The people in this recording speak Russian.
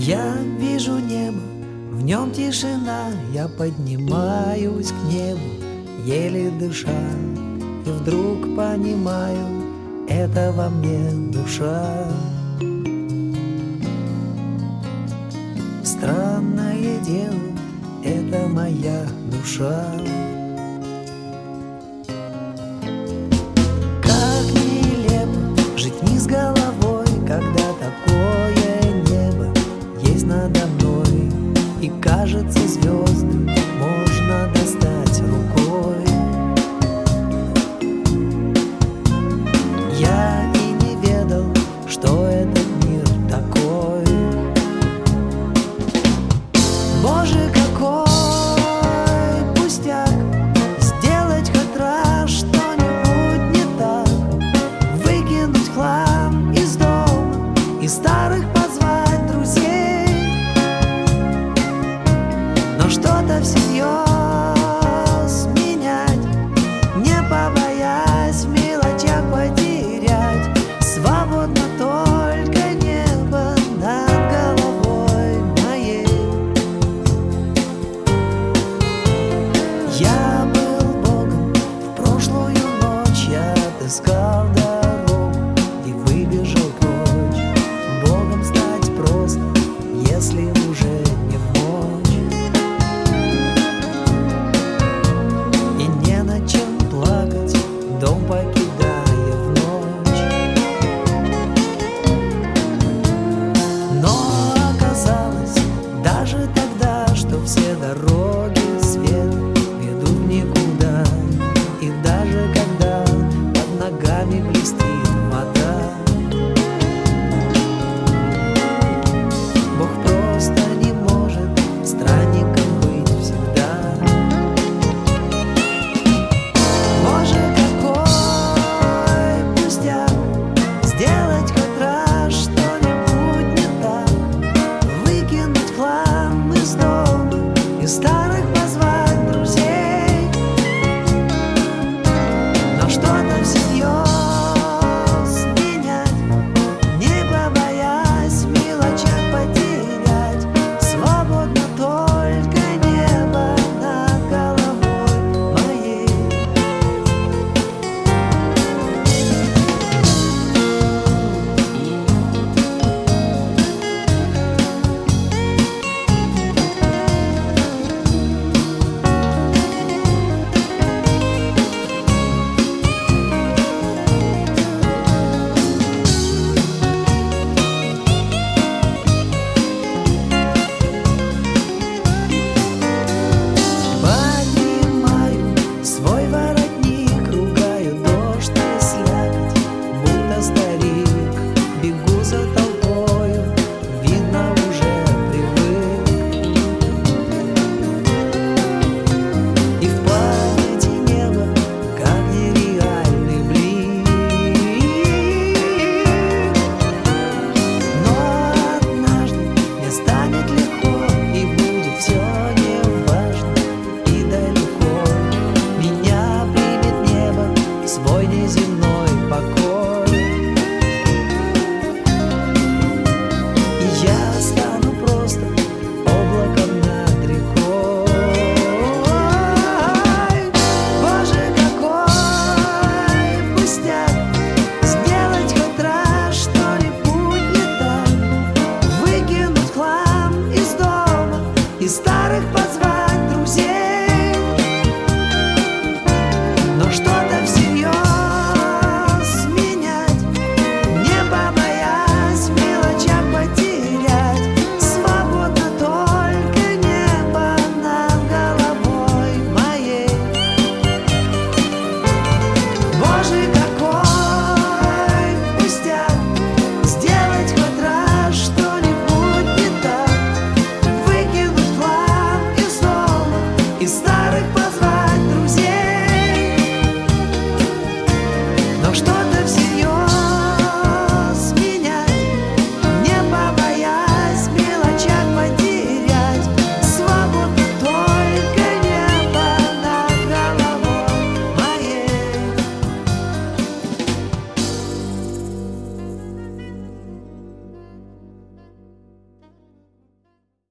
Я вижу небо, в нем тишина, я поднимаюсь к небу, еле дыша, и вдруг понимаю, это во мне душа. Странное дело, это моя душа. Как нелепо жить вниз головой, когда такое небо есть надо мной, и кажется, звезды можно достать рукой. Я и не ведал, что этот мир такой. Боже, какой пустяк сделать хоть раз что-нибудь не так, выкинуть хлам из дома, из старых